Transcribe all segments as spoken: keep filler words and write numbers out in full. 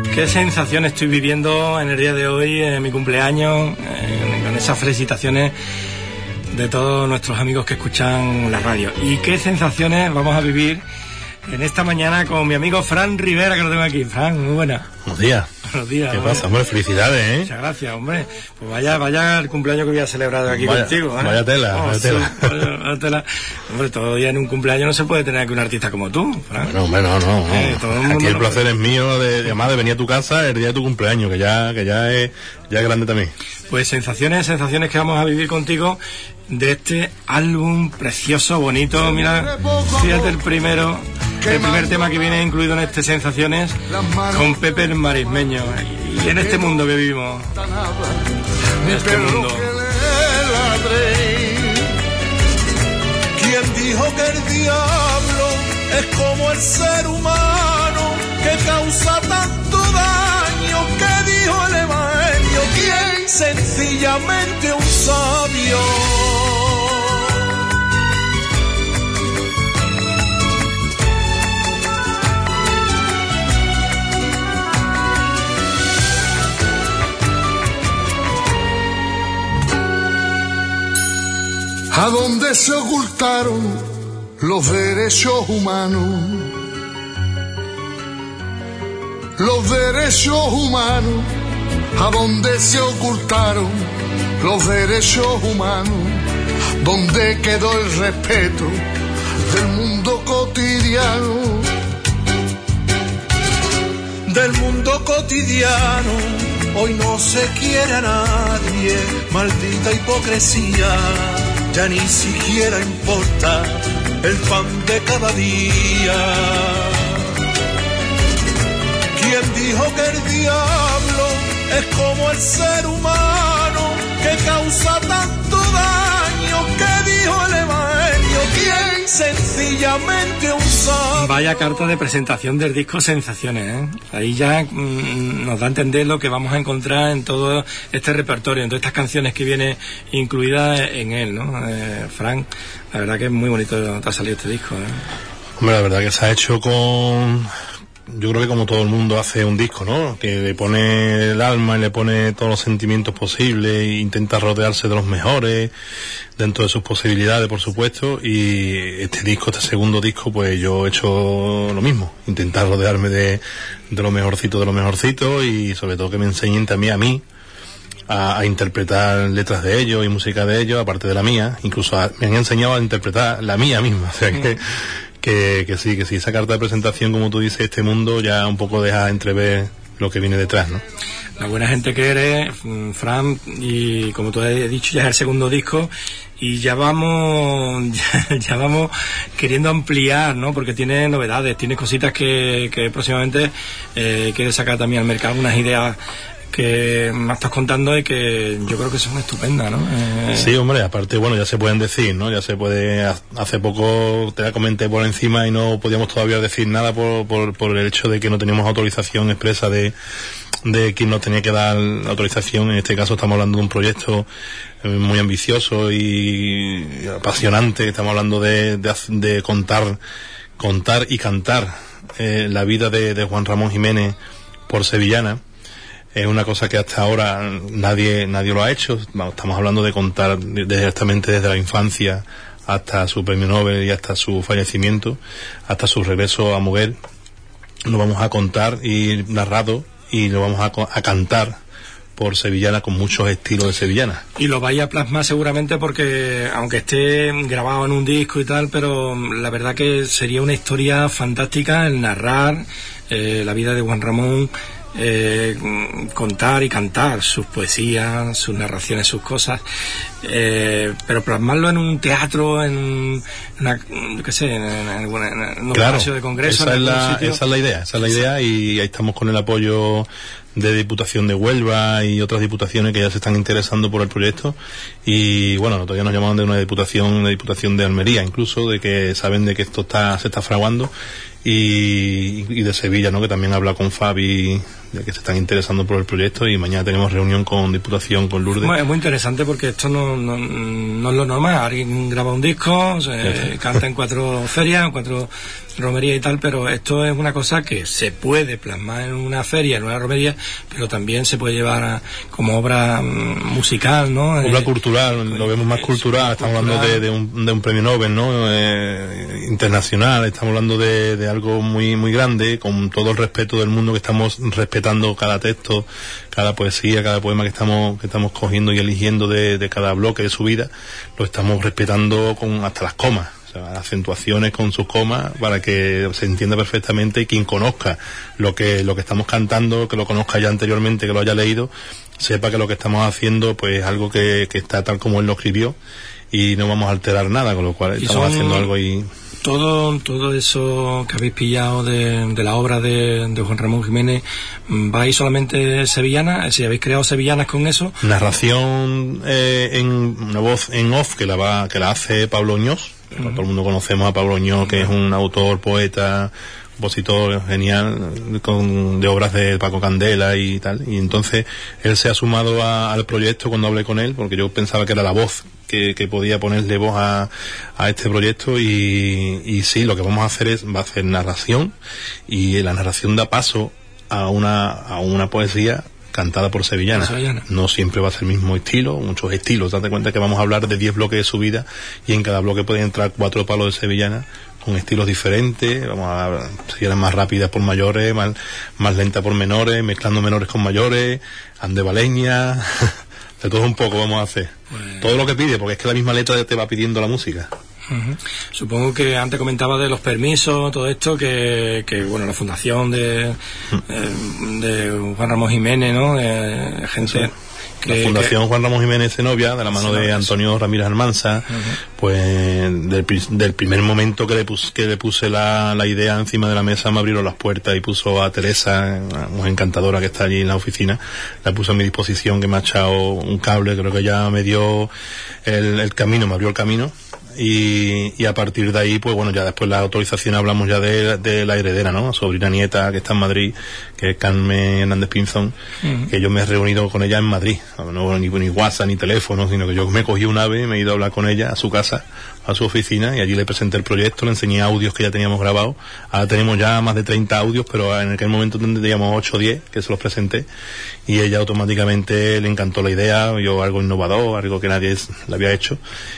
qué sensación estoy viviendo en el día de hoy, en mi cumpleaños, eh, con esas felicitaciones de todos nuestros amigos que escuchan la radio. Y qué sensaciones vamos a vivir en esta mañana con mi amigo Fran Rivera, que lo tengo aquí. Fran, muy buena. Buenos días. Buenos días. ¿Qué hombre. pasa, hombre? Felicidades, ¿eh? Muchas gracias, hombre. Pues vaya, vaya el cumpleaños que voy a celebrar aquí vaya, contigo, ¿eh? Vaya tela, oh, vaya tela. Sí, vaya, vaya tela. Hombre, todavía en un cumpleaños no se puede tener aquí un artista como tú, Fran. Bueno, hombre, no, no. no. Eh, todo el mundo aquí el no placer puede. es mío de, de, además de venir a tu casa el día de tu cumpleaños, que ya, que ya es, ya es grande también. Pues sensaciones, sensaciones que vamos a vivir contigo de este álbum precioso, bonito. Mira, fíjate el primero, el primer tema que viene incluido en este Sensaciones, con Pepe el Marismeño. Y en este mundo que vivimos, en este mundo. ¿Quién dijo que el diablo es como el ser humano que causa tanto daño? ¿Qué dijo el Evangelio? ¿Quién? Sencillamente un sabio. ¿A dónde se ocultaron los derechos humanos? Los derechos humanos. ¿A dónde se ocultaron los derechos humanos? ¿Dónde quedó el respeto del mundo cotidiano? Del mundo cotidiano hoy no se quiere a nadie, maldita hipocresía. Ya ni siquiera importa el pan de cada día. ¿Quién dijo que el diablo es como el ser humano que causa tanto daño? ¿Qué dijo el Evangelio? ¿Quién? Sencillamente un sabio. Vaya carta de presentación del disco Sensaciones, ¿eh? Ahí ya mmm, nos da a entender lo que vamos a encontrar en todo este repertorio, en todas estas canciones que viene incluidas en él, ¿no? Eh, Frank, la verdad que es muy bonito te ha salido este disco, ¿eh? Hombre, la verdad que se ha hecho con... Yo creo que como todo el mundo hace un disco, ¿no? Que le pone el alma y le pone todos los sentimientos posibles e intenta rodearse de los mejores dentro de sus posibilidades, por supuesto. Y este disco, este segundo disco, pues yo he hecho lo mismo. Intentar rodearme de, de lo mejorcito de lo mejorcito y sobre todo que me enseñen también a mí a, a interpretar letras de ellos y música de ellos, aparte de la mía. Incluso a, me han enseñado a interpretar la mía misma. O sea que... Que, que sí, que sí, esa carta de presentación, como tú dices, este mundo ya un poco deja entrever lo que viene detrás, ¿no? La buena gente que eres, Fran, y como tú has dicho, ya es el segundo disco y ya vamos ya, ya vamos queriendo ampliar, ¿no? Porque tiene novedades, tiene cositas que, que próximamente eh, quiere sacar también al mercado, unas ideas que me estás contando y que yo creo que son estupendas, ¿no? Eh... Sí, hombre, aparte, bueno, ya se pueden decir, ¿no? Ya se puede, hace poco te la comenté por encima y no podíamos todavía decir nada por, por, por el hecho de que no teníamos autorización expresa de, de quien nos tenía que dar la autorización. En este caso estamos hablando de un proyecto muy ambicioso y apasionante. Estamos hablando de, de, de contar, contar y cantar eh, la vida de, de Juan Ramón Jiménez por sevillana. Es una cosa que hasta ahora nadie nadie lo ha hecho. Estamos hablando de contar directamente desde la infancia hasta su premio Nobel y hasta su fallecimiento, hasta su regreso a Moguer. Lo vamos a contar y narrado y lo vamos a, a cantar por sevillana con muchos estilos de sevillana. Y lo vaya a plasmar seguramente porque, aunque esté grabado en un disco y tal, pero la verdad que sería una historia fantástica el narrar eh, la vida de Juan Ramón. Eh, contar y cantar sus poesías, sus narraciones, sus cosas, eh, pero plasmarlo en un teatro, en una, yo qué sé, en, en, en, en un claro, espacio de congreso, esa en es la, sitio. esa es la idea, esa es la idea y ahí estamos con el apoyo de Diputación de Huelva y otras diputaciones que ya se están interesando por el proyecto y bueno, todavía nos llaman de una diputación, una diputación de Almería incluso, de que saben de que esto está se está fraguando y, y de Sevilla, ¿no? Que también habla con Fabi ya que se están interesando por el proyecto, y mañana tenemos reunión con Diputación, con Lourdes. Bueno, es muy interesante porque esto no, no, no es lo normal. Alguien graba un disco, se canta en cuatro ferias, en cuatro romerías y tal, pero esto es una cosa que se puede plasmar en una feria, en una romería, pero también se puede llevar a, como obra um, musical, ¿no? Obra eh, cultural, lo vemos más cultural, estamos cultural. hablando de, de, un, de un premio Nobel, ¿no? Eh, internacional, estamos hablando de, de algo muy muy grande, con todo el respeto del mundo, que estamos respetando cada texto, cada poesía, cada poema que estamos que estamos cogiendo y eligiendo de, de cada bloque de su vida, lo estamos respetando con hasta las comas. O sea, acentuaciones con sus comas, para que se entienda perfectamente, y quien conozca lo que lo que estamos cantando, que lo conozca ya anteriormente, que lo haya leído, sepa que lo que estamos haciendo pues es algo que, que está tal como él lo escribió, y no vamos a alterar nada, con lo cual y estamos haciendo algo y... Todo, todo eso que habéis pillado de, de la obra de, de Juan Ramón Jiménez, ¿vais solamente sevillana? Si habéis creado sevillanas con eso. Narración eh, en una voz en off que la va que la hace Pablo Oñós. Uh-huh. Todo el mundo conocemos a Pablo Oñós, que uh-huh. es un autor, poeta, compositor genial, con, de obras de Paco Candela y tal, y entonces él se ha sumado a, al proyecto cuando hablé con él, porque yo pensaba que era la voz que, que podía ponerle voz a, a este proyecto, y, y sí, lo que vamos a hacer es, va a hacer narración, y la narración da paso a una, a una poesía cantada por sevillanas. Sevillana. No siempre va a ser el mismo estilo, muchos estilos. Date cuenta que vamos a hablar de diez bloques de subida, y en cada bloque pueden entrar cuatro palos de sevillana con estilos diferentes. Vamos a sevillanas más rápidas por mayores, más, más lentas por menores, mezclando menores con mayores, andevaleña, de todo un poco vamos a hacer. Pues... todo lo que pide, porque es que la misma letra te va pidiendo la música. Uh-huh. Supongo que antes comentaba de los permisos, todo esto, que, que bueno, la fundación de, uh-huh. de, de Juan Ramón Jiménez, ¿no? De gente... Sí. Que, la Fundación que... Juan Ramón Jiménez Zenobia, de la mano de Antonio Ramírez Almanza, uh-huh. pues del, del primer momento que le puse, que le puse la, la idea encima de la mesa, me abrieron las puertas y puso a Teresa, una mujer encantadora que está allí en la oficina, la puso a mi disposición, que me ha echado un cable, creo que ya me dio el, el camino, me abrió el camino. Y, y a partir de ahí, pues bueno, ya después la autorización hablamos ya de, de la heredera, ¿no? Sobrina nieta que está en Madrid, que es Carmen Hernández Pinzón, uh-huh. que yo me he reunido con ella en Madrid, no ni, ni WhatsApp ni teléfono, sino que yo me cogí un ave, me he ido a hablar con ella a su casa, a su oficina, y allí le presenté el proyecto, le enseñé audios que ya teníamos grabados. Ahora tenemos ya más de treinta audios, pero en aquel momento tendríamos ocho o diez que se los presenté, y ella automáticamente le encantó la idea, vio algo innovador, algo que nadie le había hecho,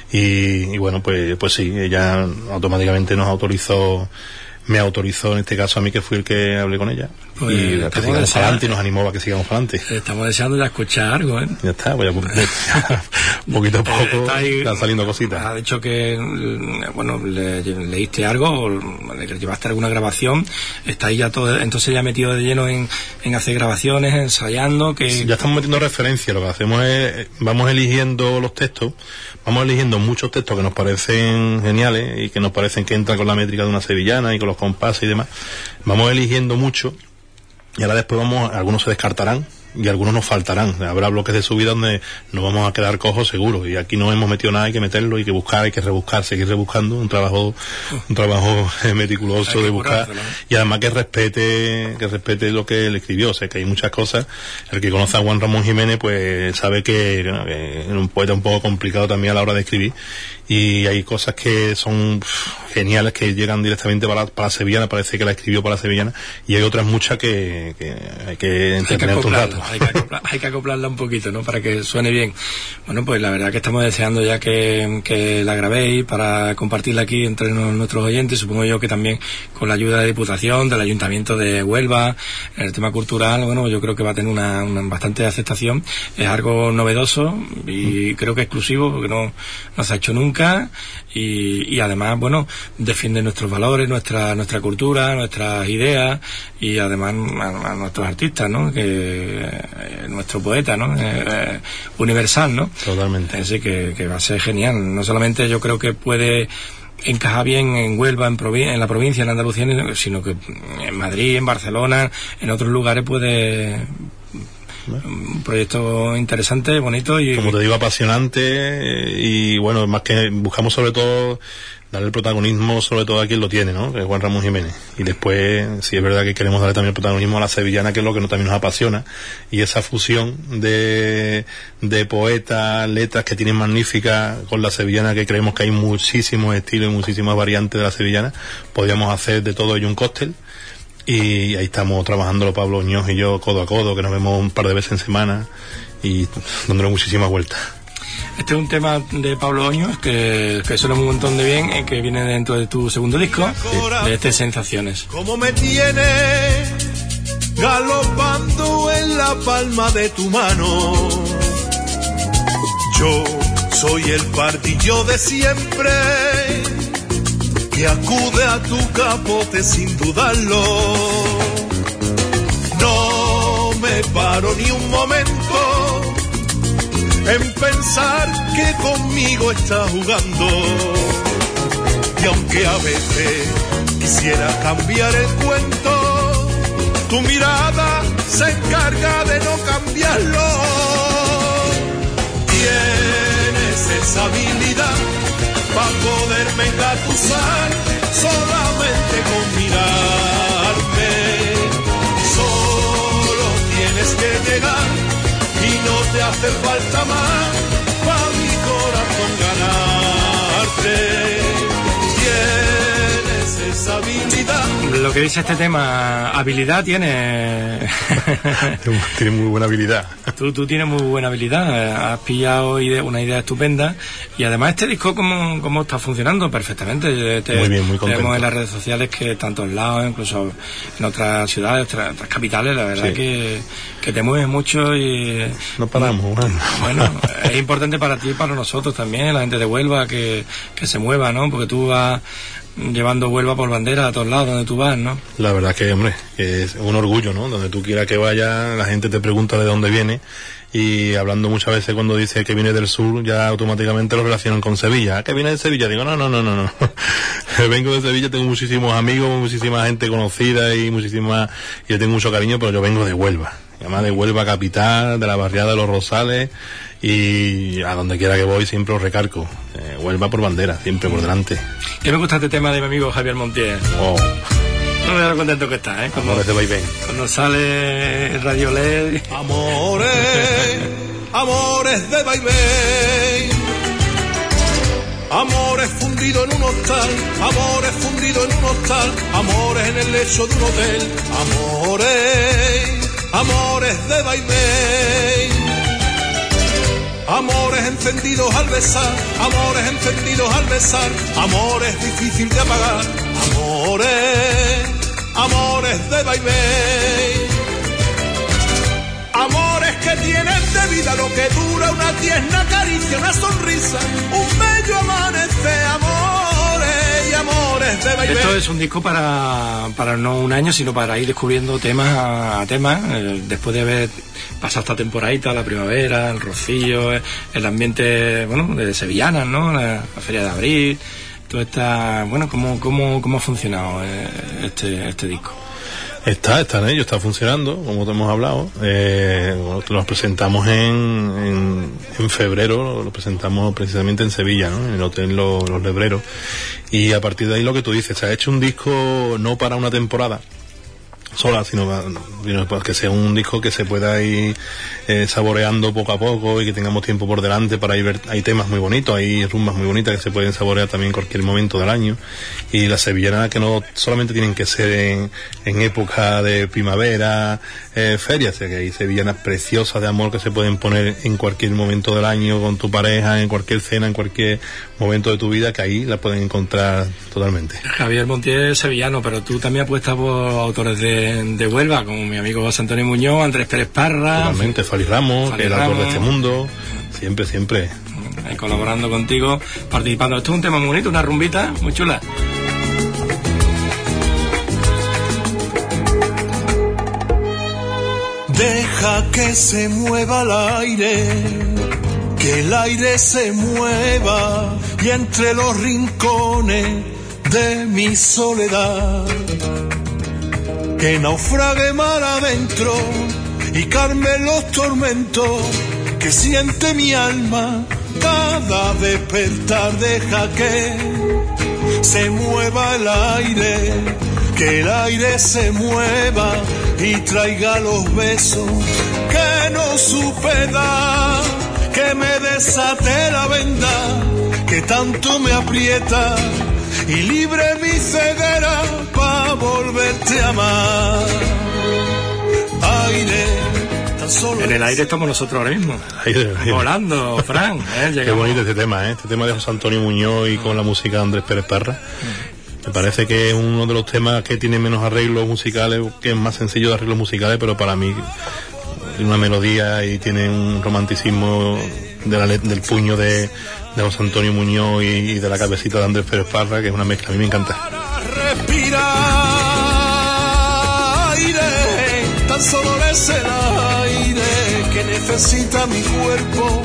y, y bueno, pues, pues sí, ella automáticamente nos autorizó, me autorizó en este caso a mí, que fui el que hablé con ella, pues y que sigamos para adelante, y nos animó a que sigamos para adelante. Estamos deseando ya escuchar algo, ¿eh? Ya está, pues ya, poquito a poco ahí, están saliendo cositas. Ha dicho que, bueno, le, leíste algo, o le llevaste alguna grabación, está ahí ya todo, entonces ya metido de lleno en, en hacer grabaciones, ensayando, que... Sí, ya estamos metiendo referencias, lo que hacemos es, vamos eligiendo los textos, vamos eligiendo muchos textos que nos parecen geniales, y que nos parecen que entran con la métrica de una sevillana, y con los compases y demás, vamos eligiendo mucho, y ahora después vamos, algunos se descartarán y algunos nos faltarán. Habrá bloques de subida donde nos vamos a quedar cojos seguros, y aquí no hemos metido nada, hay que meterlo, hay que buscar, hay que rebuscar, seguir rebuscando, un trabajo un trabajo meticuloso de buscar, y además que respete que respete lo que él escribió. O sea, que hay muchas cosas. El que conoce a Juan Ramón Jiménez pues sabe que, bueno, que es un poeta un poco complicado también a la hora de escribir, y hay cosas que son pff, geniales, que llegan directamente para, para la sevillana, parece que la escribió para la sevillana, y hay otras muchas que, que hay que entretener un rato. Hay que, acoplar, hay que acoplarla un poquito, ¿no? Para que suene bien. Bueno, pues la verdad que estamos deseando ya que, que la grabéis para compartirla aquí entre no, nuestros oyentes. Supongo yo que también con la ayuda de Diputación, del Ayuntamiento de Huelva, en el tema cultural, bueno, yo creo que va a tener una, una bastante aceptación. Es algo novedoso y creo que exclusivo, porque no, no se ha hecho nunca. Y, y además, bueno, defiende nuestros valores, nuestra nuestra cultura, nuestras ideas, y además a, a nuestros artistas, ¿no? Que eh, nuestro poeta, ¿no? Eh, eh, universal, ¿no? Totalmente. Así que, que va a ser genial. No solamente yo creo que puede encaja bien en Huelva, en, provi- en la provincia, en Andalucía, sino que en Madrid, en Barcelona, en otros lugares puede... un proyecto interesante, bonito y... como te digo, apasionante, y bueno, más que buscamos sobre todo darle el protagonismo sobre todo a quien lo tiene, ¿no? Que es Juan Ramón Jiménez. Y después, sí es verdad que queremos darle también el protagonismo a la sevillana, que es lo que no, también nos apasiona, y esa fusión de, de poetas, letras que tienen magníficas con la sevillana, que creemos que hay muchísimos estilos y muchísimas variantes de la sevillana. Podríamos hacer de todo ello un cóctel, y ahí estamos trabajándolo Pablo Oñoz y yo codo a codo, que nos vemos un par de veces en semana y dándole muchísimas vueltas. Este es un tema de Pablo Oñoz que, que suena un montón de bien, eh, que viene dentro de tu segundo disco, sí, de este Sensaciones. Como me tienes galopando en la palma de tu mano, yo soy el pardillo de siempre que acude a tu capote sin dudarlo. No me paro ni un momento en pensar que conmigo estás jugando, y aunque a veces quisiera cambiar el cuento, tu mirada se encarga de no cambiarlo. Tienes esa habilidad para poderme engatusar solamente con mirarme. Solo tienes que llegar y no te hace falta más para mi corazón ganarte. Tienes esa habilidad. Lo que dice este tema, habilidad tiene. Tiene muy buena habilidad. Tú, tú tienes muy buena habilidad, has pillado ide- una idea estupenda, y además este disco cómo, cómo está funcionando perfectamente. Te, muy bien, muy contento. Tenemos en las redes sociales que tantos lados, incluso en otras ciudades, otras, otras capitales, la verdad, sí, que, que te mueves mucho y... No paramos, bueno. Bueno, es importante para ti y para nosotros también, la gente de Huelva, que, que se mueva, ¿no? Porque tú vas llevando Huelva por bandera a todos lados donde tú vas, ¿no? La verdad que, hombre, que es un orgullo, ¿no? Donde tú quieras que vayas, la gente te pregunta de dónde viene, y hablando muchas veces cuando dice que viene del sur, ya automáticamente lo relacionan con Sevilla. ¿Ah, que viene de Sevilla? Digo, no, no, no, no, no. Vengo de Sevilla, tengo muchísimos amigos, muchísima gente conocida y muchísima, y yo tengo mucho cariño, pero yo vengo de Huelva. Además de Huelva capital, de la barriada de Los Rosales, y a donde quiera que voy siempre os recargo. Eh, Huelva por bandera, siempre por delante. ¿Qué me gusta este tema de mi amigo Javier Montiel? Oh. No me da contento que está, ¿eh? Cuando, Amores de vaivén. Cuando sale el Radio L E D. Amores, amores de vaivén, amores fundidos en un hostal, amores fundidos en un hostal, amores en el lecho de un hotel, amores, amores de vaivén, amores encendidos al besar, amores encendidos al besar, amores difícil de apagar, amores, amores de vaivén, amores que tienen de vida lo que dura una tierna caricia, una sonrisa, un bello amanecer, amores y amores de vaivén. Esto es un disco para, para no un año, sino para ir descubriendo temas a, a temas, eh, después de haber pasado esta temporadita, la primavera, el rocío, el ambiente, bueno, de sevillanas, ¿no? La, la Feria de Abril, todo está, bueno, ¿cómo, cómo, cómo ha funcionado eh, este, este disco? Está, está en ello, está funcionando, como te hemos hablado. Eh, bueno, lo presentamos en, en, en febrero, lo presentamos precisamente en Sevilla, ¿no? En el Hotel Los, Los Lebreros. Y a partir de ahí lo que tú dices, se ha hecho un disco no para una temporada sola, sino para que sea un disco que se pueda ir eh, saboreando poco a poco y que tengamos tiempo por delante para ir ver. Hay temas muy bonitos, hay rumbas muy bonitas que se pueden saborear también en cualquier momento del año, y las sevillanas que no solamente tienen que ser en, en época de primavera, eh, ferias, o sea que hay sevillanas preciosas de amor que se pueden poner en cualquier momento del año con tu pareja, en cualquier cena, en cualquier momento de tu vida, que ahí la pueden encontrar totalmente. Javier Montiel es sevillano, pero tú también apuestas por autores de de Huelva, como mi amigo José Antonio Muñoz, Andrés Pérez Parra, totalmente, Fali Ramos, Fali que es el autor de este mundo, siempre, siempre ahí colaborando contigo, participando. Esto es un tema muy bonito, una rumbita muy chula. Deja que se mueva el aire, que el aire se mueva, y entre los rincones de mi soledad que naufrague mar adentro y calme los tormentos que siente mi alma cada despertar. Deja que se mueva el aire, que el aire se mueva y traiga los besos que no supe dar, que me desate la venda que tanto me aprieta y libre mi ceguera pa' volverte a amar. Aire, tan solo en el aire estamos nosotros ahora mismo. Aire, aire. Volando, Fran. ¿eh? Qué bonito este tema, ¿eh? Este tema de José Antonio Muñoz y con la música de Andrés Pérez Parra. Me parece que es uno de los temas que tiene menos arreglos musicales, que es más sencillo de arreglos musicales, pero para mí tiene una melodía y tiene un romanticismo de la, del puño de, de José Antonio Muñoz y, y de la cabecita de Andrés Pérez Parra, que es una mezcla, a mí me encanta. Respirar aire, tan solo es el aire que necesita mi cuerpo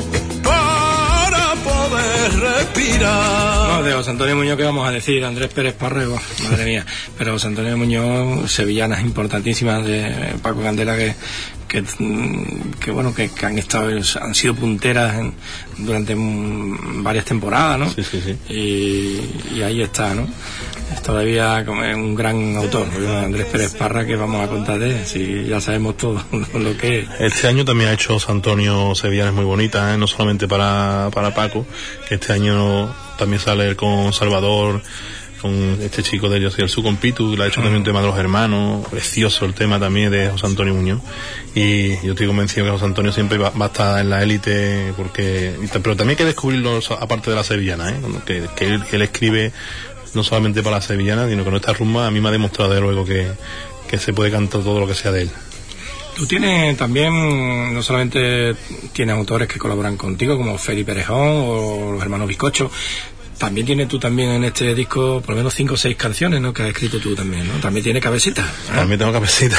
para poder respirar. No, de José Antonio Muñoz, ¿qué vamos a decir? Andrés Pérez Parra, oh, madre mía. Pero José Antonio Muñoz, sevillanas importantísimas de Paco Candela que que, que bueno que, que han estado han sido punteras en, durante un, varias temporadas, ¿no? Sí, sí, sí. Y, y ahí está, ¿no? Es todavía como un gran autor, Andrés Pérez Parra, que vamos a contar de él, si ya sabemos todo lo que es. Este año también ha hecho José Antonio sevillanas muy bonitas, ¿eh? No solamente para, para Paco, que este año también sale con Salvador, con este chico de Yo soy el su compitu, que le ha hecho también un tema de los hermanos, precioso el tema también de José Antonio Muñoz, y yo estoy convencido que José Antonio siempre va, va a estar en la élite, porque pero también hay que descubrirlo aparte de la sevillana, ¿eh? que, que, él, que él escribe no solamente para la sevillana, sino que con esta rumba a mí me ha demostrado de luego que, que se puede cantar todo lo que sea de él. Tú tienes también, no solamente tienes autores que colaboran contigo, como Felipe Perejón o los hermanos Bizcocho, también tienes tú también en este disco por lo menos cinco o seis canciones, ¿no? Que has escrito tú también, ¿no? También tiene cabecita, ¿eh? También tengo cabecita.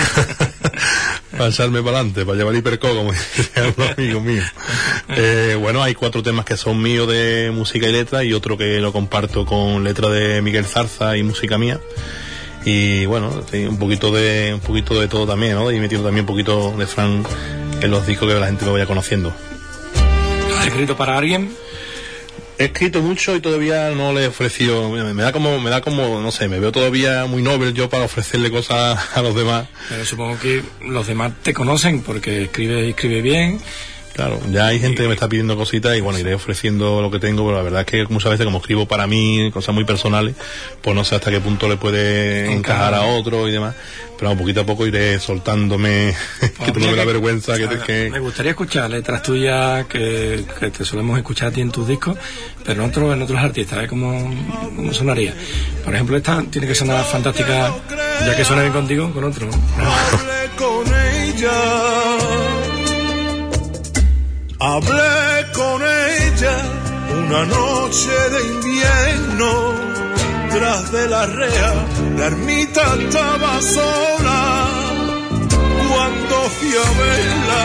Para echarme para adelante, para llevar hiperco, como decían los amigos míos. Eh, bueno, hay cuatro temas que son míos de música y letra, y otro que lo comparto con letra de Miguel Zarza y música mía. Y bueno, sí, un poquito de un poquito de todo también, ¿no? Y metiendo también un poquito de Fran en los discos, que la gente me vaya conociendo. ¿Has escrito para alguien? He escrito mucho y todavía no le he ofrecido, me, me da como, me da como, no sé, me veo todavía muy noble yo para ofrecerle cosas a los demás. Pero supongo que los demás te conocen porque escribe, escribe bien. Claro, ya hay gente que me está pidiendo cositas y bueno, iré ofreciendo lo que tengo, pero la verdad es que muchas veces como escribo para mí, cosas muy personales, pues no sé hasta qué punto le puede encajar a otro y demás, pero bueno, poquito a poco iré soltándome, que tengo la vergüenza que, te, que... Me gustaría escuchar letras tuyas que, que te solemos escuchar a ti en tus discos, pero en otros, en otros artistas, ¿eh? ¿Cómo, cómo sonaría? Por ejemplo, esta tiene que sonar fantástica, ya que suena bien contigo, con otro, ¿no? Hablé con ella, hablé con ella una noche de invierno, tras de la rea, la ermita estaba sola, cuando fui a verla,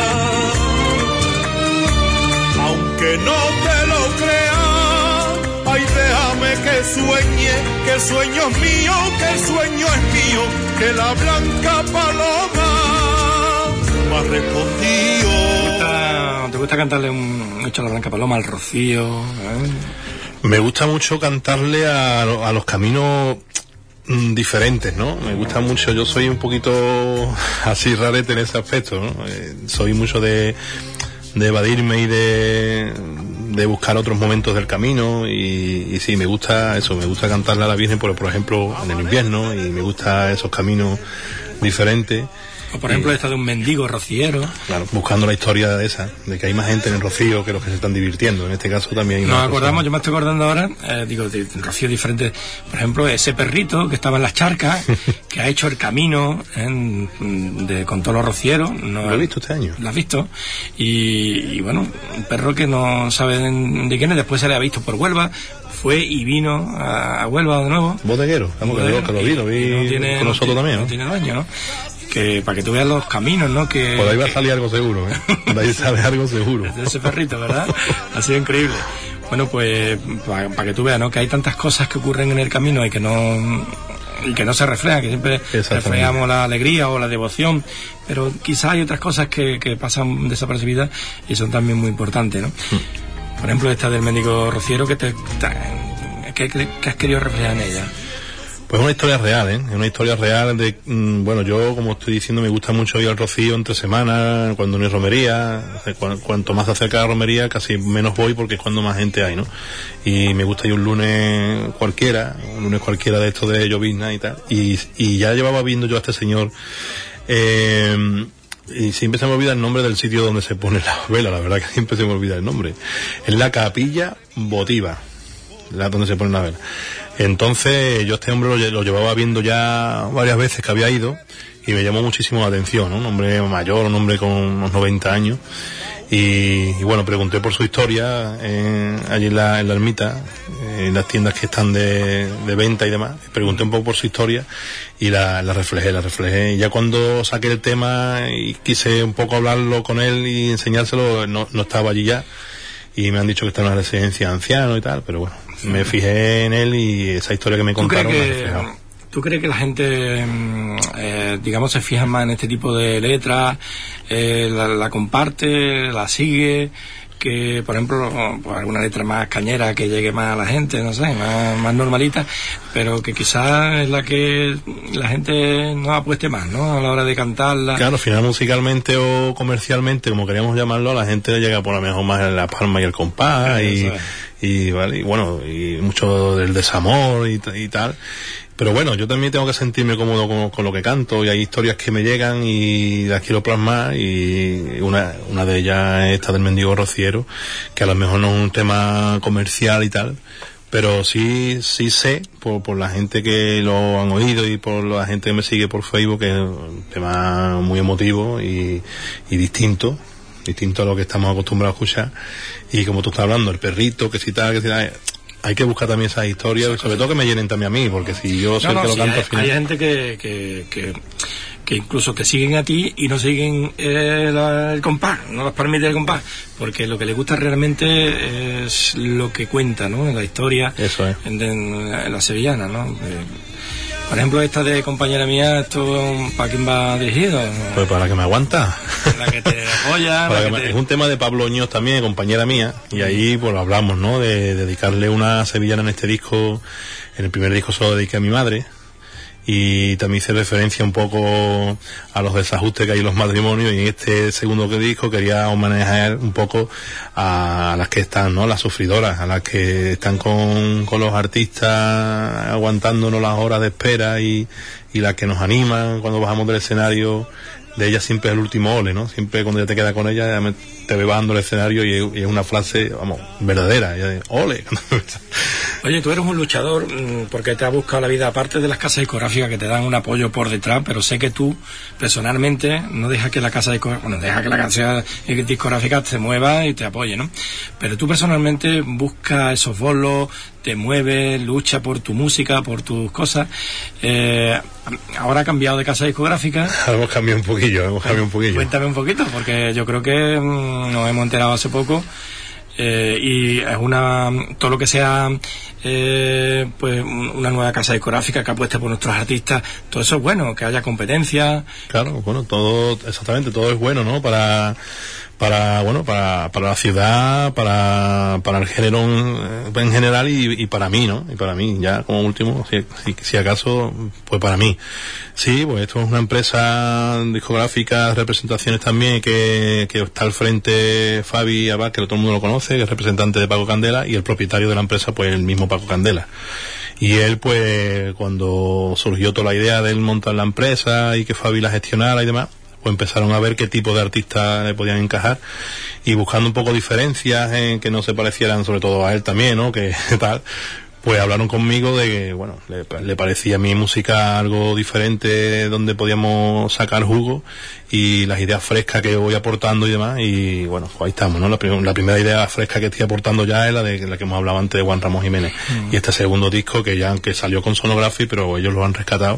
aunque no te lo creas, ay déjame que sueñe, que el sueño es mío, que el sueño es mío, que la blanca paloma me ha respondido. ¿Te gusta cantarle un, mucho a la Blanca Paloma, al Rocío? ¿eh? Me gusta mucho cantarle a, a los caminos mm, diferentes, ¿no? Me gusta mucho, yo soy un poquito así rarete en ese aspecto, ¿no? Eh, soy mucho de, de evadirme y de, de buscar otros momentos del camino y, y sí, me gusta eso, me gusta cantarle a la Virgen, por, por ejemplo, en el invierno, y me gusta esos caminos diferentes. O por ejemplo, esta de un mendigo rociero. Claro, buscando la historia de esa, de que hay más gente en el Rocío que los que se están divirtiendo. En este caso también hay una Nos acordamos, cosa... yo me estoy acordando ahora, eh, digo, de Rocío diferente. Por ejemplo, ese perrito que estaba en las charcas, que ha hecho el camino en, de, con todos los rocieros. No, lo he visto este año. Lo has visto. Y, y bueno, un perro que no sabe de, de quién es, después se le ha visto por Huelva. Fue y vino a, a Huelva de nuevo. Bodeguero, vamos, que lo, que lo vi, lo vi no tiene, con nosotros no, también, ¿no? No tiene daño, ¿no? Que para que tú veas los caminos, ¿no? Que por ahí va a salir algo seguro, ¿eh? Por ahí sale algo seguro. De ese perrito, ¿verdad? Ha sido increíble. Bueno, pues para pa que tú veas, ¿no? Que hay tantas cosas que ocurren en el camino y que no y que no se reflejan, que siempre reflejamos la alegría o la devoción, pero quizás hay otras cosas que, que pasan desapercibidas y son también muy importantes, ¿no? Mm. Por ejemplo, esta del mendigo rociero, que te, te ¿qué, qué has querido reflejar en ella? Pues es una historia real, ¿eh? Es una historia real de, mmm, bueno, yo, como estoy diciendo, me gusta mucho ir al Rocío entre semanas, cuando no hay romería. Cu cuanto más se acerca la romería, casi menos voy porque es cuando más gente hay, ¿no? Y me gusta ir un lunes cualquiera, un lunes cualquiera de estos de llovizna y tal. Y, y ya llevaba viendo yo a este señor, eh, y siempre se me olvida el nombre del sitio donde se pone la vela, la verdad que siempre se me olvida el nombre. Es la Capilla Votiva, la donde se pone la vela. Entonces yo este hombre lo, lo llevaba viendo ya varias veces que había ido y me llamó muchísimo la atención, ¿no? Un hombre mayor, un hombre con unos noventa años y, y bueno, pregunté por su historia eh, allí en la, en la ermita, eh, en las tiendas que están de, de venta y demás. Pregunté un poco por su historia y la, la reflejé, la reflejé. Y ya cuando saqué el tema y quise un poco hablarlo con él y enseñárselo, no, no estaba allí ya. Y me han dicho que está en una residencia de ancianos y tal, pero bueno, sí. Me fijé en él y esa historia que me contaron ¿Tú me crees que, ¿Tú crees que la gente, eh, digamos, se fija más en este tipo de letras, eh, la, la comparte, la sigue, que, por ejemplo, pues alguna letra más cañera que llegue más a la gente, no sé, más, más normalita, pero que quizás es la que la gente no apueste más, ¿no? A la hora de cantarla. Claro, al final musicalmente o comercialmente, como queríamos llamarlo, a la gente le llega por lo mejor más en la palma y el compás, y, y, vale, y bueno, y mucho del desamor y, y tal. Pero bueno, yo también tengo que sentirme cómodo con, con lo que canto, y hay historias que me llegan y las quiero plasmar, y una, una de ellas es esta del mendigo rociero, que a lo mejor no es un tema comercial y tal, pero sí sí sé, por, por la gente que lo han oído y por la gente que me sigue por Facebook, que es un tema muy emotivo y, y distinto, distinto a lo que estamos acostumbrados a escuchar. Y como tú estás hablando, el perrito, que si tal, que si tal... Hay que buscar también esas historias, sobre todo que me llenen también a mí, porque si yo soy no, no, el que lo canto hay, al final... Hay gente que, que, que, que incluso te siguen a ti y no siguen eh, la, el compás, no les permite el compás, porque lo que les gusta realmente es lo que cuenta, ¿no? En la historia, eso es. en, en, la, en la sevillana, ¿no? Eh, por ejemplo, esta de compañera mía, ¿esto para quién va dirigido? Pues para la que me aguanta. La que te apoya. la la que que me... te... Es un tema de Pablo Oñós también, compañera mía, y ahí pues hablamos, ¿no? De dedicarle una sevillana en este disco. En el primer disco se lo dediqué a mi madre, y también hice referencia un poco a los desajustes que hay en los matrimonios, y en este segundo disco quería homenajear un poco a las que están, ¿no? Las sufridoras, a las que están con, con los artistas aguantándonos las horas de espera, y, y las que nos animan cuando bajamos del escenario. De ella siempre es el último ole, ¿no? Siempre cuando ya te quedas con ella, ya te ve bajando el escenario y es, y es una frase, vamos, verdadera, ya de, ole. Oye, tú eres un luchador porque te has buscado la vida, aparte de las casas discográficas que te dan un apoyo por detrás, pero sé que tú personalmente no dejas que la casa discográfica, bueno, deja que la casa discográfica te mueva y te apoye, ¿no? Pero tú personalmente buscas esos bolos, te mueves, lucha por tu música, por tus cosas. Eh, ahora ha cambiado de casa discográfica. Hemos cambiado un poquillo, hemos cambiado un poquillo. Cuéntame un poquito, porque yo creo que mmm, nos hemos enterado hace poco. Eh, y es una, todo lo que sea eh, pues una nueva casa discográfica que apueste por nuestros artistas, todo eso es bueno, que haya competencia. Claro, bueno, todo, exactamente, todo es bueno, ¿no? Para, para, bueno, para, para la ciudad, para, para el género en, en general, y, y para mí, ¿no? Y para mí, ya como último, si, si, si acaso, pues para mí. Sí, pues esto es una empresa discográfica, representaciones también, que, que está al frente Fabi Abad, que todo el mundo lo conoce, que es representante de Paco Candela, y el propietario de la empresa, pues el mismo Paco Candela. Y él, pues, cuando surgió toda la idea de él montar la empresa y que Fabi la gestionara y demás, pues empezaron a ver qué tipo de artistas le podían encajar, y buscando un poco diferencias en que no se parecieran, sobre todo a él también, ¿no? Que tal, pues hablaron conmigo de que, bueno, le, le parecía a mi música algo diferente, donde podíamos sacar jugo, y las ideas frescas que voy aportando y demás, y bueno, pues ahí estamos, ¿no? La, prim la primera idea fresca que estoy aportando ya es la de la que hemos hablado antes de Juan Ramón Jiménez, mm. y este segundo disco que ya que salió con Sonography, pero ellos lo han rescatado,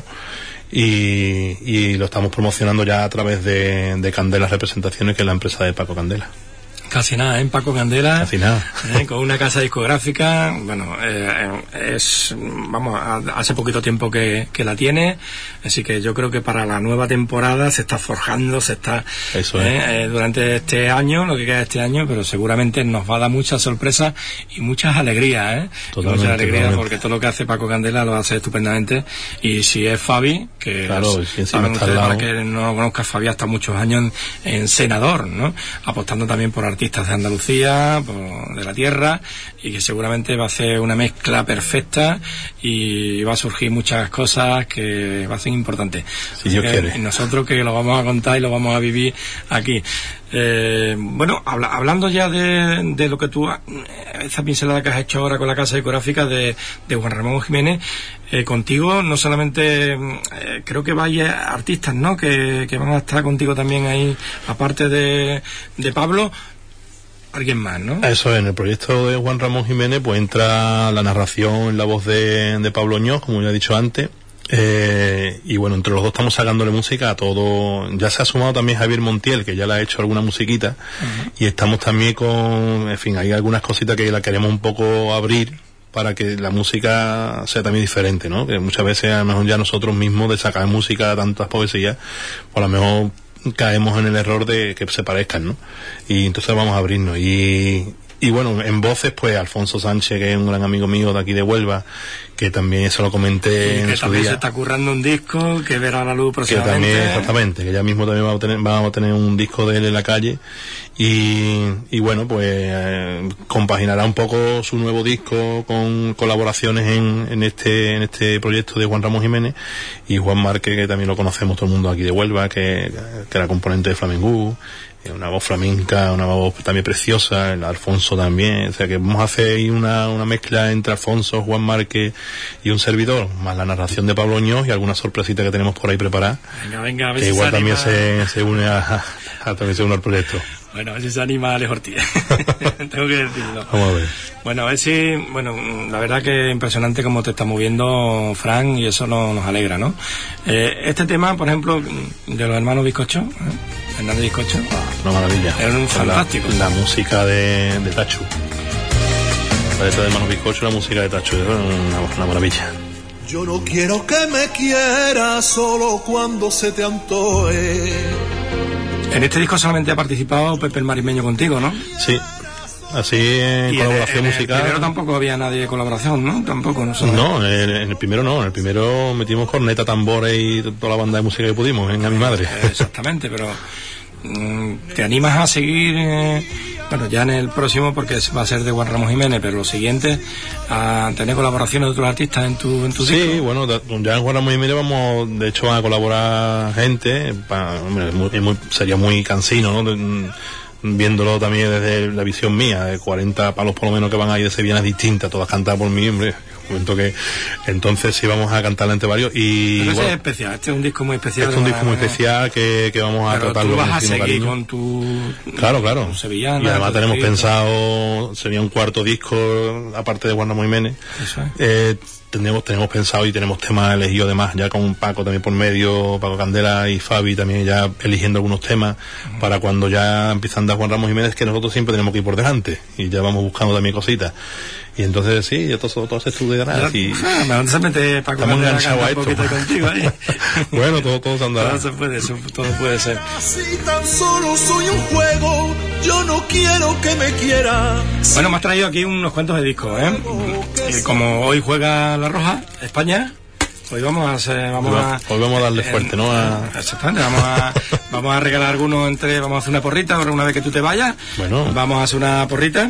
y, y lo estamos promocionando ya a través de, de Candela Representaciones, que es la empresa de Paco Candela. Casi nada, ¿eh? Paco Candela. Casi nada. ¿Eh? Con una casa discográfica, bueno, eh, es, vamos, hace poquito tiempo que, que la tiene, así que yo creo que para la nueva temporada se está forjando, se está, Eso es. eh, eh, durante este año, lo que queda de este año, pero seguramente nos va a dar muchas sorpresas y muchas alegrías, ¿eh? Totalmente, muchas alegrías, totalmente. porque todo lo que hace Paco Candela lo hace estupendamente, y si es Fabi, que Claro, es, si encima saben está al ustedes, lado. para que no lo conozca, Fabi hasta muchos años en, en Senador, ¿no? Apostando también por artistas de Andalucía, por, de la tierra, y que seguramente va a hacer una mezcla perfecta y va a surgir muchas cosas que va a ser importantes. Si Dios que quiere. Nosotros que lo vamos a contar y lo vamos a vivir aquí. Eh, bueno, habla, hablando ya de, de lo que tú, esa pincelada que has hecho ahora con la casa discográfica de, de Juan Ramón Jiménez, eh, contigo no solamente, eh, creo que vaya artistas, ¿no? Que, que van a estar contigo también ahí, aparte de, de Pablo, alguien más, ¿no? Eso es, en el proyecto de Juan Ramón Jiménez pues entra la narración en la voz de, de Pablo Ñós, como ya he dicho antes. Eh, y bueno, entre los dos estamos sacándole música a todo. Ya se ha sumado también Javier Montiel, que ya le ha hecho alguna musiquita. Uh-huh. Y estamos también con, en fin, hay algunas cositas que la queremos un poco abrir para que la música sea también diferente, ¿no? Que muchas veces a lo mejor ya nosotros mismos de sacar música, tantas poesías, pues a lo mejor caemos en el error de que se parezcan, ¿no? Y entonces vamos a abrirnos. Y, y bueno, en voces, pues Alfonso Sánchez, que es un gran amigo mío de aquí de Huelva, que también se lo comenté en que su también día. Se está currando un disco que verá la luz próximamente. Que también, exactamente, que ya mismo también vamos a tener, vamos a tener un disco de él en la calle. Y, y bueno, pues eh, compaginará un poco su nuevo disco con colaboraciones en, en este en este proyecto de Juan Ramón Jiménez y Juan Márquez, que también lo conocemos todo el mundo aquí de Huelva, que, que era componente de Flamengo, una voz flamenca, una voz también preciosa, el Alfonso también, o sea que vamos a hacer ahí una, una mezcla entre Alfonso, Juan Márquez y un servidor, más la narración de Pablo Ñós y alguna sorpresita que tenemos por ahí preparada, venga, venga, a ver que si igual se también anima. se, se une a, a, a también se une al proyecto. Bueno, a ver si se anima a Alex Ortiz. Tengo que decirlo. Vamos a ver. Bueno, a ver si, bueno, la verdad que es impresionante cómo te está moviendo, Fran, y eso nos, nos alegra, ¿no? Eh, este tema, por ejemplo, de los hermanos Bizcocho, ¿eh? Hernández Bizcocho. Una maravilla. Era un fantástico. La, la música de, de Tachu. La letra de Hermanos Bizcocho, la música de Tachu, es una, una maravilla. Yo no quiero que me quieras solo cuando se te antoje. En este disco solamente ha participado Pepe el Marimeño contigo, ¿no? Sí, así en y colaboración en el, musical. En el primero tampoco había nadie de colaboración, ¿no? Tampoco, no sé. No, en, en el primero no, en el primero metimos corneta, tambores y toda la banda de música que pudimos, en A mi madre. Exactamente, pero ¿te animas a seguir, eh, bueno, ya en el próximo, porque va a ser de Juan Ramón Jiménez, pero lo siguiente, a tener colaboraciones de otros artistas en tu, en tu sí, disco? Sí, bueno, ya en Juan Ramón Jiménez vamos, de hecho, a colaborar gente, pa, hombre, es muy, es muy, sería muy cansino, ¿no? De, viéndolo también desde la visión mía, de cuarenta palos por lo menos que van ahí de sevillanas distintas, todas cantadas por mí, hombre. Momento que entonces sí vamos a cantarla entre varios y pero bueno, ese es especial, este es un disco muy especial. Este es un disco muy especial que, que vamos a pero tratarlo tú vas con a seguir cariño. con tu claro, claro. tu sevillana, y además tu tenemos disco. pensado, sería un cuarto disco aparte de Juan Ramón Jiménez. Eso es. Eh, tenemos, tenemos pensado y tenemos temas elegidos además ya con Paco también por medio, Paco Candela y Fabi también ya eligiendo algunos temas uh-huh. para cuando ya empieza a andar Juan Ramón Jiménez, que nosotros siempre tenemos que ir por delante y ya vamos buscando también cositas. Y entonces sí, ya todo, todo se estudiará y ah, me solamente Paco estamos enganchados a un poquito esto. Contigo ahí. Bueno, todo, todo se andará. Todo se puede, todo puede ser. Si tan solo soy un juego, yo no quiero que me quieras. Bueno, me has traído aquí unos cuantos de discos, ¿eh? Y como hoy juega la Roja, España, hoy vamos a hacer, vamos hoy, a hoy vamos a darle fuerte, ¿no? A... Exactamente, vamos a vamos a regalar algunos entre, vamos a hacer una porrita, una vez que tú te vayas. Bueno. Vamos a hacer una porrita.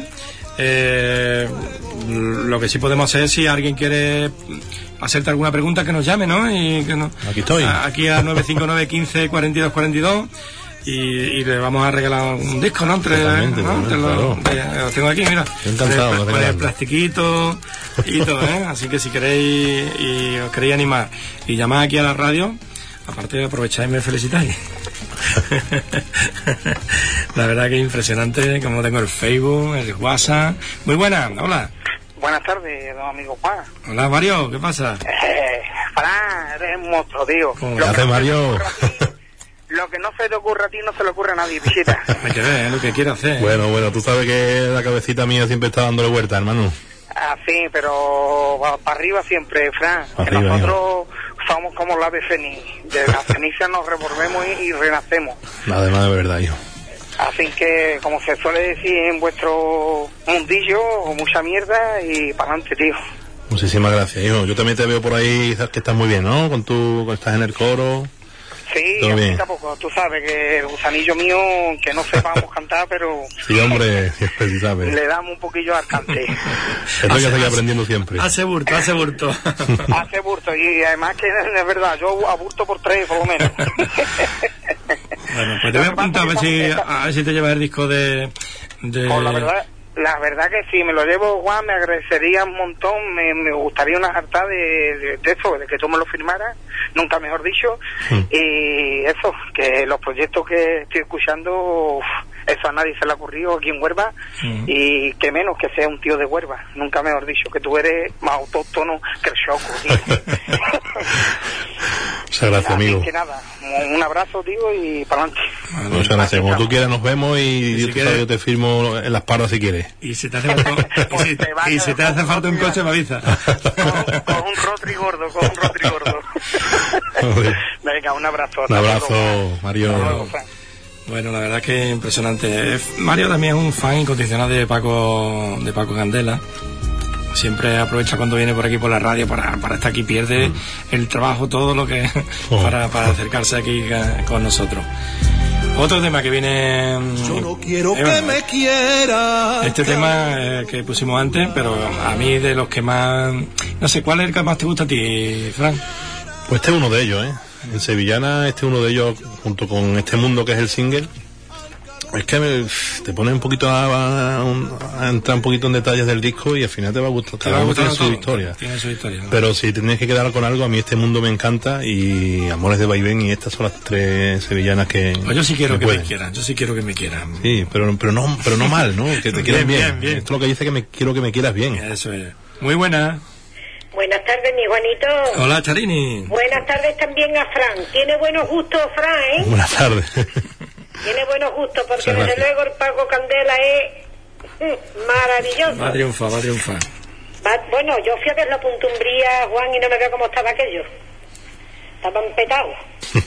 Eh, lo que sí podemos hacer es si alguien quiere hacerte alguna pregunta que nos llame, ¿no? Y que no, aquí estoy. A, aquí a nueve cinco nueve, quince, cuarenta y dos, cuarenta y dos y, y le vamos a regalar un disco, ¿no? Entre, ¿no? Entre lo, claro. Lo tengo aquí, mira. Encantado. Con el, con el plastiquito y todo, ¿eh? Así que si queréis y os queréis animar y llamar aquí a la radio, aparte de aprovechar y me felicitáis. La verdad que es impresionante, como tengo el Facebook, el WhatsApp. Muy buena, hola. Buenas tardes, don amigo Juan. Hola, Mario, ¿qué pasa? Eh, Fran, eres un monstruo, tío. ¿Qué hace, Mario? Lo lo que no se te ocurra a ti no se le ocurre a nadie, Pichita. Hay que ver, es lo que quiere hacer. Bueno, bueno, tú sabes que la cabecita mía siempre está dándole vuelta, hermano. Ah, sí, pero para arriba siempre, Fran. Pa' Que arriba, nosotros somos como la ave fénix. De la ceniza nos revolvemos y, y renacemos. Nada más de verdad, hijo. Así que, como se suele decir en vuestro mundillo, mucha mierda y para adelante, tío. Muchísimas gracias, hijo. Yo también te veo por ahí, que estás muy bien, ¿no? Con tu, estás en el coro. Sí, todo a mí bien. tampoco. Tú sabes que el gusanillo mío, que no sepamos cantar, pero... Sí, hombre, siempre sí sabes. Le damos un poquillo al cante. Esto hay que seguir aprendiendo siempre. Hace burto, hace burto. Hace burto, y además que es verdad, yo aburto por tres, por lo menos. Bueno, pues te voy a apuntar a ver si, a ver si te llevas el disco de... de... Pues la verdad, la verdad que si me lo llevo, Juan, me agradecería un montón, me, me gustaría una jarta de, de, de eso, de que tú me lo firmaras, nunca mejor dicho, Mm. y eso, que los proyectos que estoy escuchando, uf, eso a nadie se le ha ocurrido aquí en Huelva, Mm. y que menos que sea un tío de Huelva, nunca mejor dicho, que tú eres más autóctono que el Choco, tío. Muchas gracias, amigo. Así que nada, un abrazo, tío, y para adelante. Vale. Muchas gracias. Como tú quieras nos vemos y, Y yo, si tú sabes, quieres- yo te firmo en la espalda si quieres. Y si te hace falta, y si, Te vaya y si te hace con- falta un coche, me avisa. Con, con un rotri gordo, con un rotri gordo. Venga, un abrazo. Un hasta abrazo, luego. Hasta Mario. luego, Fran. Bueno, la verdad es que impresionante. Mario también es un fan incondicional de Paco, de Paco Candela. Siempre aprovecha cuando viene por aquí por la radio para, para estar aquí, pierde el trabajo, todo lo que Oh. para, para acercarse aquí eh, con nosotros. Otro tema que viene... mm, Yo no quiero eh, que bueno, me quieras. Este tema eh, que pusimos antes, pero a mí de los que más... No sé, ¿cuál es el que más te gusta a ti, Fran? Pues este es uno de ellos, ¿eh? En Sevillana, este es uno de ellos, junto con Este Mundo, que es el single. Es que me, te pone un poquito a, a, a entrar un poquito en detalles del disco y al final te va a gustar. Cada uno tiene su todo. historia. Tiene su historia, ¿no? Pero si tienes que quedar con algo, a mí Este Mundo me encanta y Amores de Vaivén, y estas son las tres sevillanas que... Pues yo sí quiero que pueden. me quieran, yo sí quiero que me quieran. Sí, pero, pero, no, pero no mal, ¿no? Que te quieran Bien, bien. bien, bien. Esto es lo que dice, que me quiero que me quieras bien. Eso es. Muy buena. Buenas tardes, mi Juanito. Hola, Charini. Buenas tardes también a Fran. Tiene buenos gustos, Fran, ¿eh? Buenas tardes. Tiene buenos gustos, porque Muchas desde gracias. luego el Paco Candela es mm, maravilloso. Va a triunfar, va a triunfar. Va- bueno, yo fui a ver la puntumbría, Juan, y no me veo cómo estaba aquello. Estaban petados.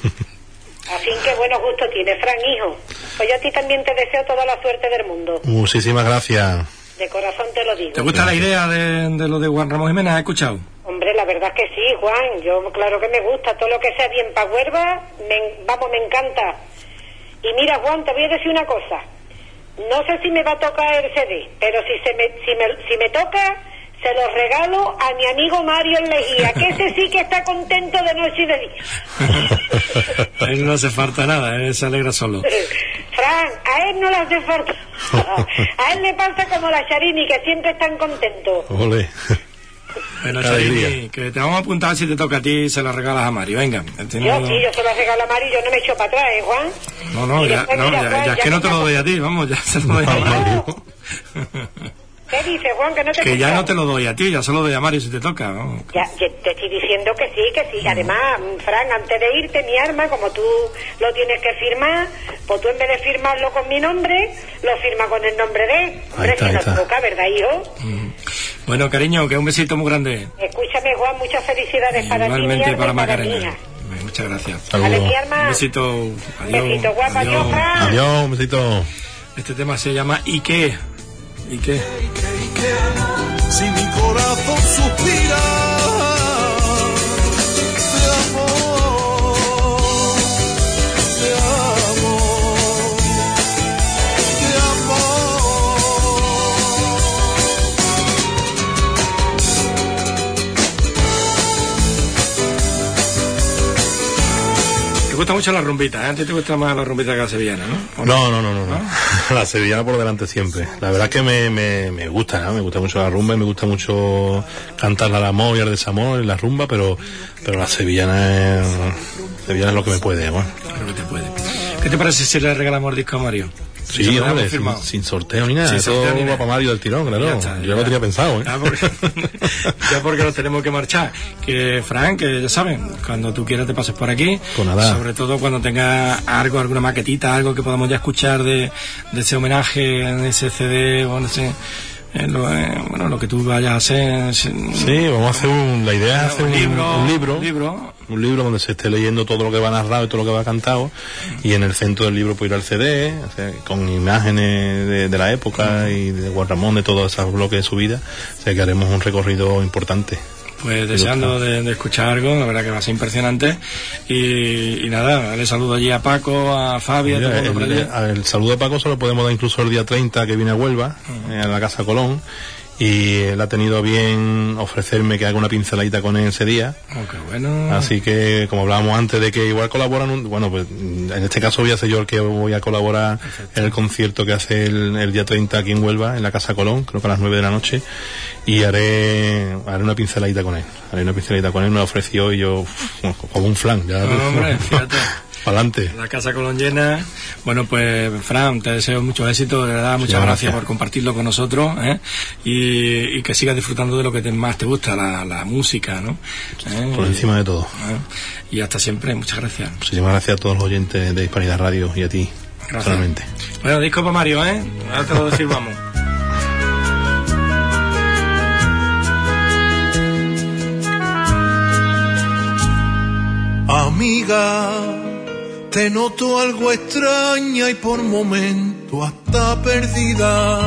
Así que buenos gustos tiene, Fran, hijo. Pues yo a ti también te deseo toda la suerte del mundo. Muchísimas gracias. De corazón te lo digo. ¿Te gusta la idea de, de lo de Juan Ramón Jiménez? ¿Has escuchado? Hombre, la verdad es que sí, Juan. Yo, claro que me gusta. Todo lo que sea bien para Huelva, me, vamos, me encanta. Y mira, Juan, te voy a decir una cosa. No sé si me va a tocar el C D, pero si se me, si me, si me toca, se lo regalo a mi amigo Mario en Lejía, que ese sí que está contento de noche y de día. A él no hace falta nada, él se alegra solo. Fran, a él no le hace falta. A él le pasa como la Charini, que siempre están contentos. Ole. Bueno, Qué alegría. Charini, que te vamos a apuntar si te toca a ti y se la regalas a Mario. Venga. Tiene- Yo sí, yo se lo regalo a Mario y yo no me echo para atrás, ¿eh, Juan? No, no, Y ya, después, no, mira, ya, Juan, ya es que no te lo doy a ti, vamos, ya se lo doy a No. Mario. ¿Qué dices, Juan? Que no te Que ya gusta? no te lo doy a ti, ya se lo doy a Mario si te toca, vamos. Ya, ya te estoy diciendo que sí, que sí. Además, mm, Fran, antes de irte, mi arma, como tú lo tienes que firmar, pues tú en vez de firmarlo con mi nombre, lo firma con el nombre de él. Hombre, está, que ahí nos está. toca, ¿verdad, hijo? Bueno, cariño, que un besito muy grande. Escúchame, Juan, muchas felicidades para ti, mi Igualmente arma, para y para mi Macarena. hija. Muchas gracias. Vale, Saludos. mi Un arma. besito. Adiós. Besito, guapa, adiós, Fran. Adiós, un besito. Este tema se llama ¿Y qué? ¿Y qué? Si mi corazón suspira de amor, de amor, de amor. Te gusta mucho la rumbita, ¿eh? A ti te gusta más la rumbita que la sevillana, ¿no? ¿O No, no, no, no, no. La sevillana por delante siempre. La verdad es que me, me, me gusta, ¿no? Me gusta mucho la rumba y me gusta mucho cantar al amor y al desamor en la rumba, pero, pero la sevillana es, sevillana es lo que me puede, ¿no? Claro que te puede. ¿Qué te parece si le regalamos el disco a Mario? Sí, sí hombre, sin, sin sorteo ni nada. Sin Eso sorteo, va para Mario del tirón, claro. Ya está, Yo ya. lo tenía pensado, ¿eh? Ya porque, ya porque nos tenemos que marchar. Que, Frank, que ya saben, cuando tú quieras te pases por aquí. Con nada. Sobre todo cuando tengas algo, alguna maquetita, algo que podamos ya escuchar de, de ese homenaje en ese C D o en ese... En lo, eh, bueno, lo que tú vayas a hacer. Sí, vamos a hacer un, la idea es hacer un, un, libro, un libro, un libro, un libro donde se esté leyendo todo lo que va narrado y todo lo que va cantado, y en el centro del libro pues ir al C D, o sea, con imágenes de, de la época y de Juan Ramón, de todos esos bloques de su vida, o sea que haremos un recorrido importante. Pues deseando de, de escuchar algo, la verdad que va a ser impresionante. Y, y nada, le saludo allí a Paco, a Fabio, Mira, a todo el mundo el, por allí. El saludo de Paco se lo podemos dar incluso el día treinta que viene a Huelva, uh-huh. en la Casa Colón, y él ha tenido bien ofrecerme que haga una pinceladita con él ese día. Oh, qué bueno. Así que, como hablábamos antes de que igual colaboran, un, bueno, pues en este caso voy a ser yo el que voy a colaborar. Perfecto. En el concierto que hace el, el día treinta aquí en Huelva, en la Casa Colón, creo que a las nueve de la noche, y haré, haré una pinceladita con él. Haré una pinceladita con él, me lo ofreció y yo, uf, como un flan. Ya, no, hombre, fíjate. Adelante. La Casa Colón llena. Bueno, pues Fran, te deseo mucho éxito, de verdad, muchas sí, gracias. gracias por compartirlo con nosotros, ¿eh? y, y que sigas disfrutando de lo que te, más te gusta, la, la música, ¿no? ¿Eh? Por encima de todo. ¿Eh? Y hasta siempre, muchas gracias. Muchísimas gracias a todos los oyentes de Hispanidad Radio y a ti, personalmente. Bueno, disco para Mario, ¿eh? Ahora te lo decimos. Amiga, te noto algo extraña y por momento hasta perdida.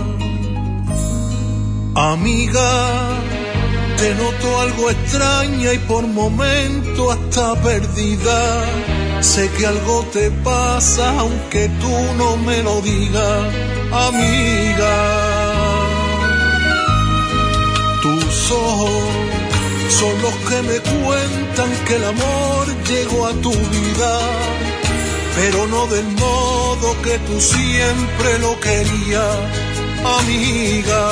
Amiga, te noto algo extraña y por momento hasta perdida. Sé que algo te pasa aunque tú no me lo digas, amiga. Tus ojos son los que me cuentan que el amor llegó a tu vida, pero no del modo que tú siempre lo querías, amiga.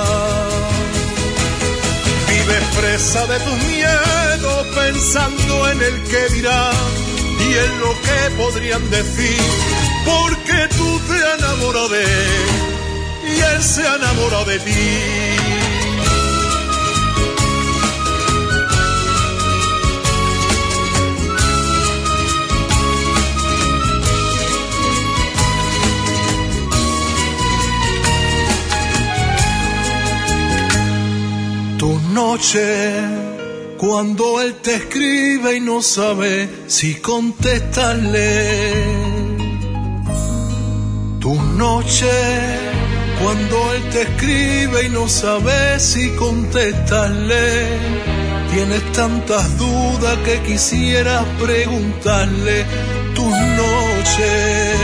Vives presa de tus miedos, pensando en el que dirán y en lo que podrían decir, porque tú te enamoras de él y él se enamora de ti. Tus noches, cuando él te escribe y no sabe si contestarle. Tus noches, cuando él te escribe y no sabe si contestarle. Tienes tantas dudas que quisieras preguntarle. Tus noches,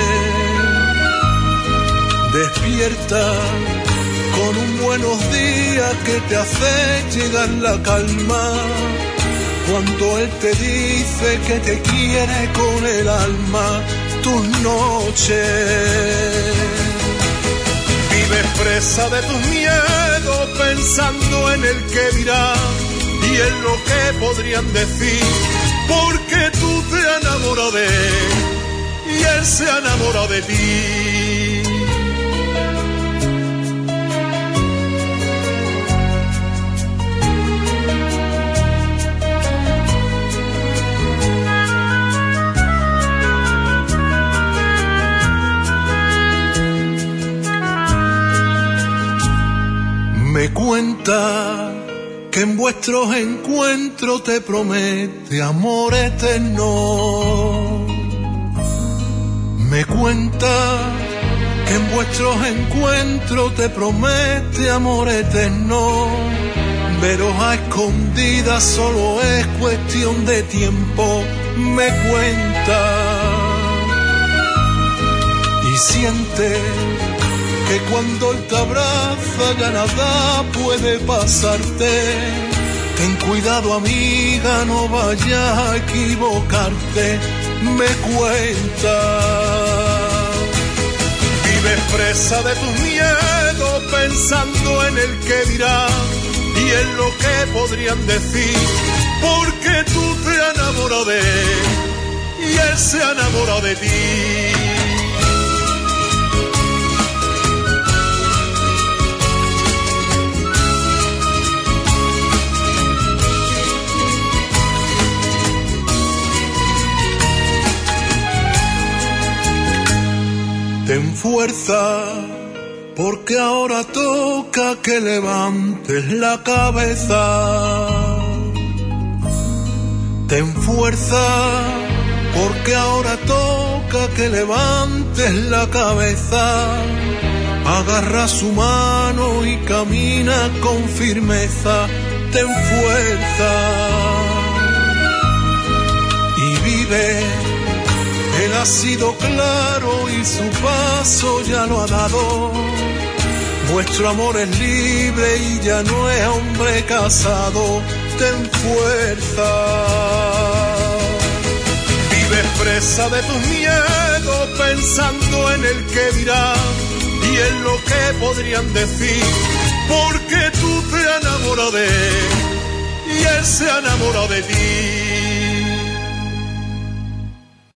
despierta con un buenos días que te hace llegar la calma, cuando él te dice que te quiere con el alma. Tus noches, vives presa de tus miedos, pensando en el que dirán y en lo que podrían decir, porque tú te enamoras de él y él se enamora de ti. Me cuenta que en vuestros encuentros te promete amor eterno. Me cuenta que en vuestros encuentros te promete amor eterno. Veros a escondidas solo es cuestión de tiempo. Me cuenta y siente que cuando él te abraza ya nada puede pasarte. Ten cuidado, amiga, no vayas a equivocarte. Me cuenta, vives presa de tus miedos, pensando en el que dirán y en lo que podrían decir, porque tú te enamoras de él y él se enamora de ti. Ten fuerza, porque ahora toca que levantes la cabeza. Ten fuerza, porque ahora toca que levantes la cabeza. Agarra su mano y camina con firmeza. Ten fuerza y vive. Él ha sido claro y su paso ya lo ha dado. Vuestro amor es libre y ya no es hombre casado. Ten fuerza. Vive presa de tus miedos, pensando en el que dirán y en lo que podrían decir, porque tú te enamoras de él y él se enamora de ti.